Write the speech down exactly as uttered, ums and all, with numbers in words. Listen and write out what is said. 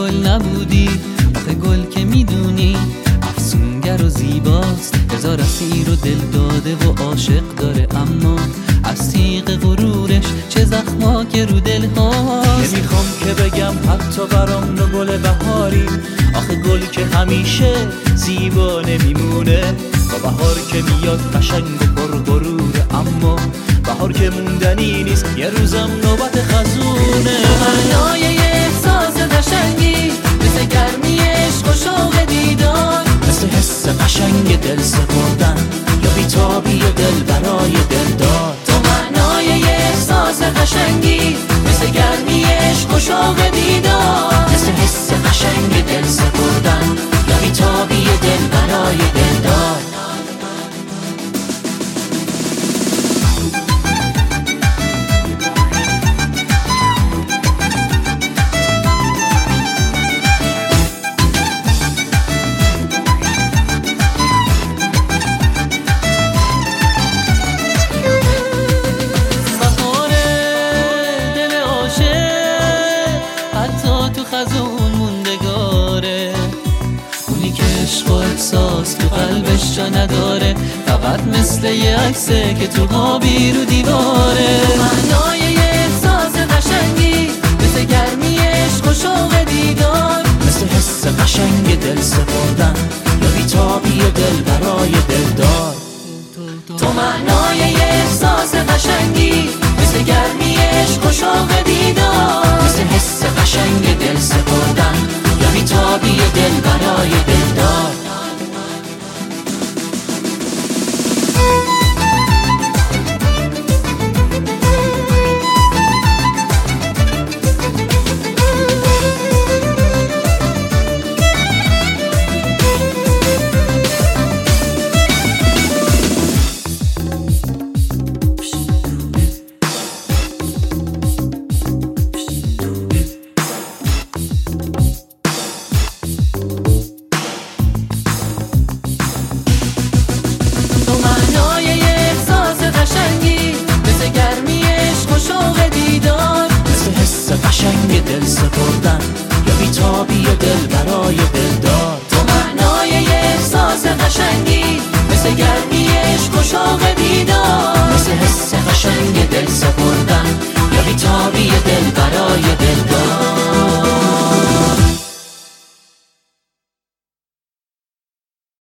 گل نبودی. آخه گل که میدونی افسونگر و زیباست، هزار اسیر و دل داده و عاشق داره، اما از تیغ غرورش چه زخما که رو دل هاست. نمیخوام که بگم حتی برام نو گل بهاری، آخه گل که همیشه زیبا نمیمونه. با بهار که میاد قشنگ و پر غروره، اما بهار که موندنی نیست، یه روزم نوبت خزونه. معنای یه احساس قشنگی مثل گرمی عشق و شوق دیدار، مثل حس قشنگ دل سپردن یا بیتابی دل برای دلدار. تو معنای یه احساس قشنگی مثل گرمی عشق و شوق دیدار، مثل حس قشنگ دل سپردن یا بیتابی دل برای دلدار. خزون موندگاره، اونی که عشق و احساس تو قلبش جا نداره، فقط مثل یه عکسه که تو خوابی رو دیواره. معنای یه احساس قشنگی مثل گرمی عشق و شوق دیدار، مثل حس قشنگ دل سپردن یا بیتابی دل برای دلدار. تو معنای یه احساس قشنگی مثل گرمی عشق و شوق دیدار، مثل حس قشنگ دل سپردن یا بیتابی دل برای دلدار. قشنگ دل سپردن یا بیتابی دل برای دلدار. تو معنای یه احساس قشنگی مثل گرمی عشق و شوق دیدار.